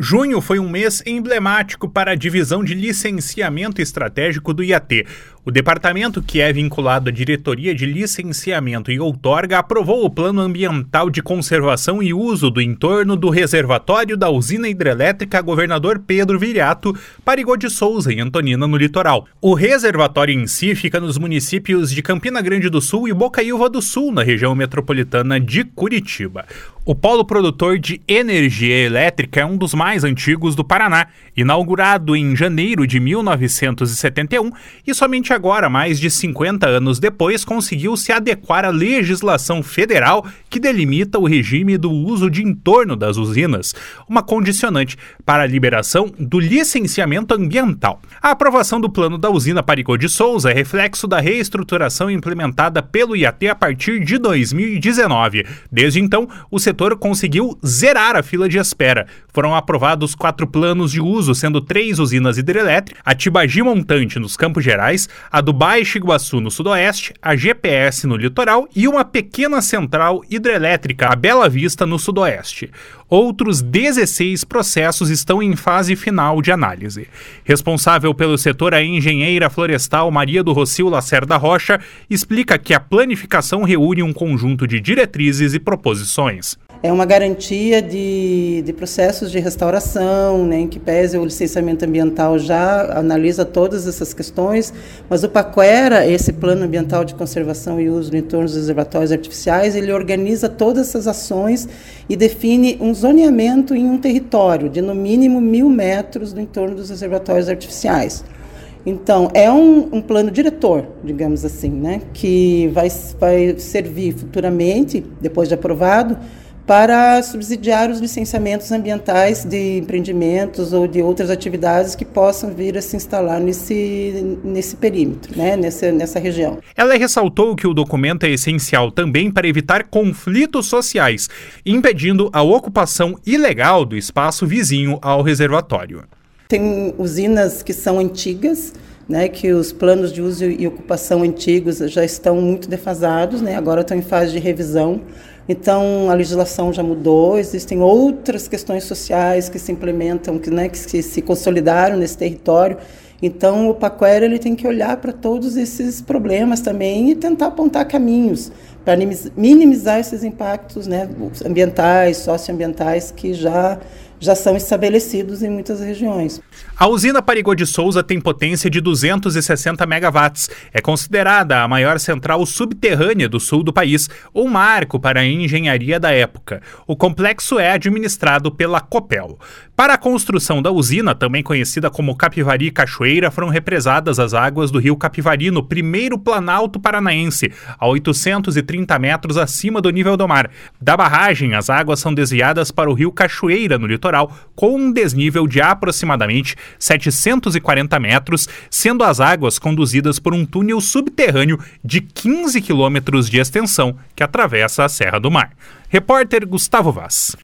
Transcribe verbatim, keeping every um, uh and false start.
Junho foi um mês emblemático para a divisão de licenciamento estratégico do I A T. O departamento, que é vinculado à Diretoria de Licenciamento e Outorga, aprovou o Plano Ambiental de Conservação e Uso do entorno do reservatório da usina hidrelétrica Governador Pedro Viriato, Parigô de Souza, em Antonina, no litoral. O reservatório em si fica nos municípios de Campina Grande do Sul e Bocaiúva do Sul, na região metropolitana de Curitiba. O polo produtor de energia elétrica é um dos mais antigos do Paraná, inaugurado em janeiro de mil novecentos e setenta e um e somente agora, mais de cinquenta anos depois, conseguiu se adequar à legislação federal que delimita o regime do uso de entorno das usinas, uma condicionante para a liberação do licenciamento ambiental. A aprovação do plano da usina Parigô de Souza é reflexo da reestruturação implementada pelo I A T a partir de dois mil e dezenove. Desde então, o setor conseguiu zerar a fila de espera. Foram aprovados quatro planos de uso, sendo três usinas hidrelétricas, a Tibagi Montante nos Campos Gerais, a do Baixo Iguaçu no Sudoeste, a G P S no Litoral e uma pequena central hidrelétrica, a Bela Vista, no Sudoeste. Outros dezesseis processos estão em fase final de análise. Responsável pelo setor, a engenheira florestal Maria do Rocio Lacerda Rocha explica que a planificação reúne um conjunto de diretrizes e proposições. É uma garantia de, de processos de restauração, né, em que pese o licenciamento ambiental já analisa todas essas questões, mas o PAQUERA, esse Plano Ambiental de Conservação e Uso no entorno dos reservatórios artificiais, ele organiza todas essas ações e define um zoneamento em um território de no mínimo mil metros do entorno dos reservatórios artificiais. Então, é um, um plano diretor, digamos assim, né, que vai, vai servir futuramente, depois de aprovado, para subsidiar os licenciamentos ambientais de empreendimentos ou de outras atividades que possam vir a se instalar nesse, nesse perímetro, né, nessa, nessa região. Ela ressaltou que o documento é essencial também para evitar conflitos sociais, impedindo a ocupação ilegal do espaço vizinho ao reservatório. Tem usinas que são antigas, né, que os planos de uso e ocupação antigos já estão muito defasados, né, agora estão em fase de revisão. Então, a legislação já mudou, existem outras questões sociais que se implementam, que, né, que se, se consolidaram nesse território. Então, o PAQUERA ele tem que olhar para todos esses problemas também e tentar apontar caminhos para minimizar esses impactos, né, ambientais, socioambientais, que já, já são estabelecidos em muitas regiões. A usina Parigô de Souza tem potência de duzentos e sessenta megawatts. É considerada a maior central subterrânea do sul do país, um marco para a engenharia da época. O complexo é administrado pela Copel. Para a construção da usina, também conhecida como Capivari e Cachoeira, foram represadas as águas do rio Capivari no primeiro planalto paranaense, a oitocentos e trinta metros acima do nível do mar. Da barragem, as águas são desviadas para o rio Cachoeira, no litoral, com um desnível de aproximadamente setecentos e quarenta metros, sendo as águas conduzidas por um túnel subterrâneo de quinze quilômetros de extensão que atravessa a Serra do Mar. Repórter Gustavo Vaz.